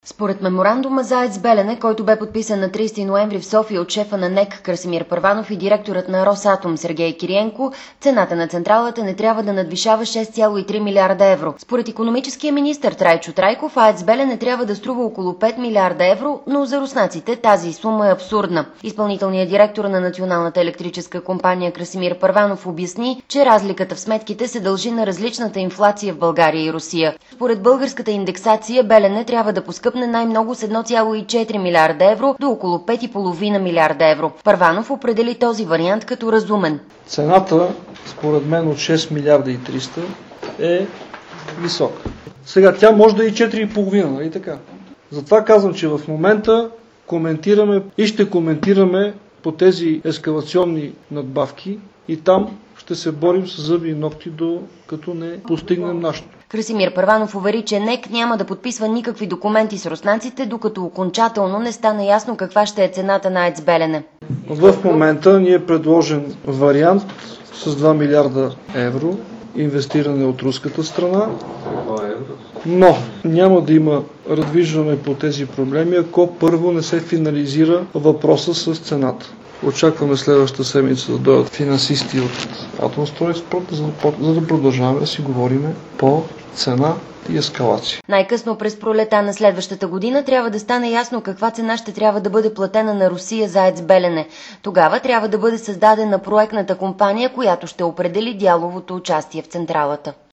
Според меморандума за АЕЦ „Белене“, който бе подписан на 30 ноември в София от шефа на НЕК Красимир Първанов и директорът на Росатом Сергей Кириенко, цената на централата не трябва да надвишава 6,3 милиарда евро. Според икономическия министър Трайчо Трайков, АЕЦ „Белене“ трябва да струва около 5 милиарда евро, но за руснаците тази сума е абсурдна. Изпълнителният директор на Националната електрическа компания Красимир Първанов обясни, че разликата в сметките се дължи на различната инфлация в България и Русия. Според българската индексация, „Белене“ трябва да поскъпне най-много с 1,4 милиарда евро до около 5,5 милиарда евро. Първанов определи този вариант като разумен. Цената, според мен, от 6 милиарда и 300 е висока. Сега тя може да е и 4,5, нали така? Затова казвам, че в момента коментираме и ще коментираме по тези ескалационни надбавки и там ще се борим с зъби и ногти, докато не постигнем нашето. Красимир Първанов увери, че НЕК няма да подписва никакви документи с руснаците, докато окончателно не стане ясно каква ще е цената на АЕЦ „Белене“. В момента ни е предложен вариант с 2 милиарда евро инвестиране от руската страна, но няма да има раздвижване по тези проблеми, ако първо не се финализира въпроса с цената. Очакваме следващата седмица да дойдат финансисти от Атомстройекспорт, за да продължаваме да си говорим по цена и ескалация. Най-късно през пролета на следващата година трябва да стане ясно каква цена ще трябва да бъде платена на Русия за АЕЦ „Белене“. Тогава трябва да бъде създадена проектната компания, която ще определи дяловото участие в централата.